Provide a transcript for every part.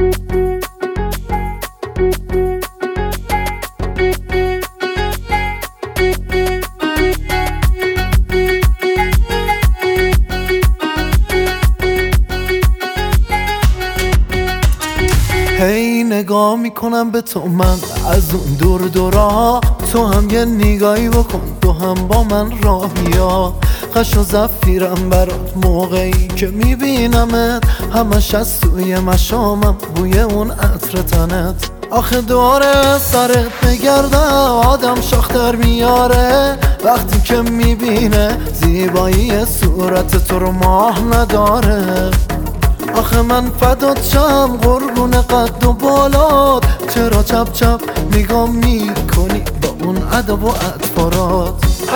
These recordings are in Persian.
هی نگاه میکنم به تو من از اون دور دورا، تو هم یه نگاهی بکن، تو هم با من راهیا. قش و زفیرم برات موقعی که میبینمت، همش از توی مشامم بوی اون عطر تنت. آخه دوره سرت بگرده آدم شاختر میاره، وقتی که میبینه زیبایی صورت تو رو ماه نداره. آخه من فدات شم قربون قد و بالات، چرا چپ چپ نگاه میکنی با اون ادب و اطفارات؟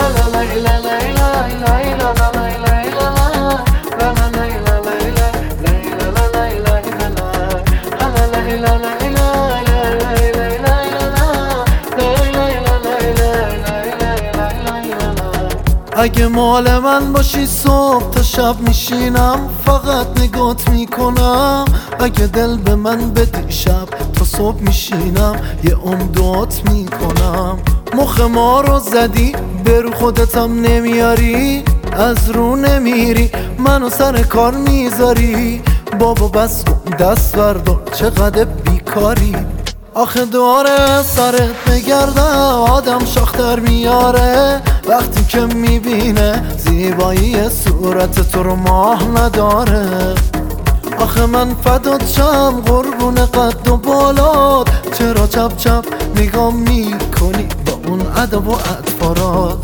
اگه مال من باشی صبح تا شب میشینم فقط نگات میکنم، اگه دل به من بدی شب تا صبح میشینم یه دعات میکنم. مخ ما رو زدی به رو خودتم نمیاری، از رو نمیری منو سر کار میذاری. بابا بس کن دست بردار چقدر بیکاری. آخه دوره سرت بگرده آدم شاختر میاره، وقتی که میبینه زیبایی صورت تو رو ماه نداره. آخه من فدات شم قربون قد و بالات، چرا چپ چپ نگاه میکنی با اون ادب و اطفارات؟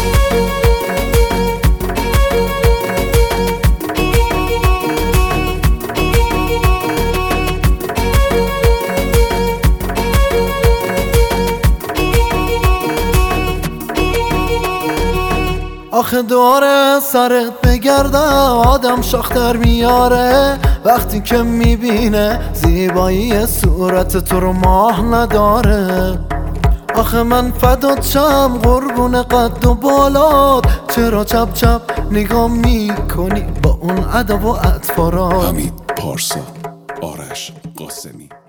آخه دوره سرت بگرده آدم شاختر میاره، وقتی که میبینه زیبایی صورت تو رو ماه نداره. آخه من فدات شم قربون قد و بالات، چرا چپ چپ نگاه میکنی با اون ادب و اطفارات؟ حمید پارسا، آرش قاسمی.